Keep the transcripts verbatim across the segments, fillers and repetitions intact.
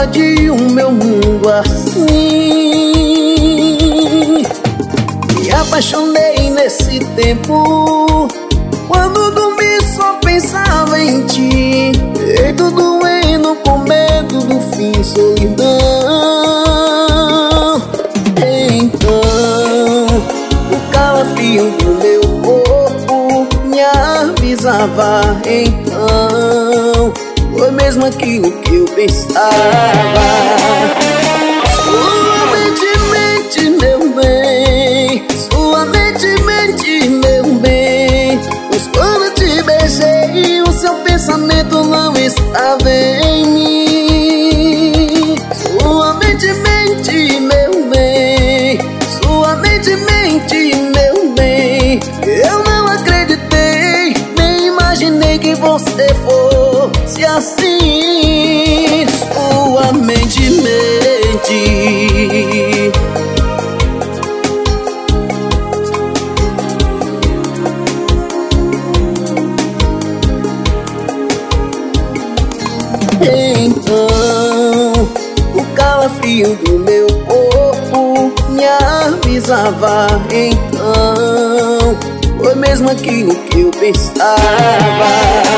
invadiu o meu mundo assim. Me apaixonei nesse tempo, quando dormi só pensava em ti. Peito doendo com medo do fim, solidão. Então o calafrio do meu corpo me avisava. Então foi mesmo aquilo que eu pensava. Sua mente mente, meu bem. Sua mente mente, meu bem. Pois quando te beijei, o seu pensamento não estava em mim. Sua mente mente, meu bem. Sua mente mente, meu bem. Eu não acreditei, nem imaginei que você fosse assim. Sua mente mente. Então o calafrio do meu corpo me avisava. Então foi mesmo aquilo que eu pensava.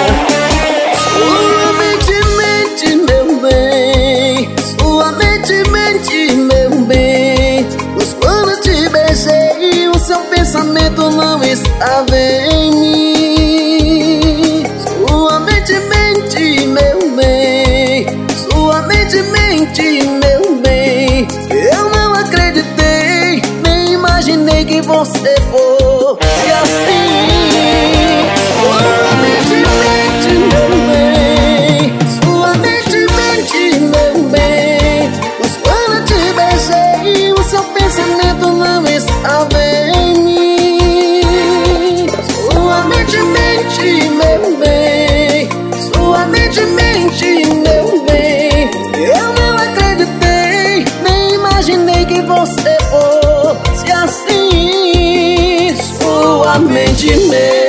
Sua mente mente, meu bem. Sua mente mente, meu bem. Pois quando te beijei, o seu pensamento não estava em mim. Sua mente mente, meu bem. Sua mente mente, meu bem. Eu não acreditei, nem imaginei que você fosse assim. Sua mente mente, meu bem. Sua mente mente, meu bem. Mas quando te beijei, o seu pensamento não estava em mim. Sua mente mente, meu bem. Sua mente mente, meu bem. Eu não acreditei, nem imaginei que você fosse assim. Sua mente mente.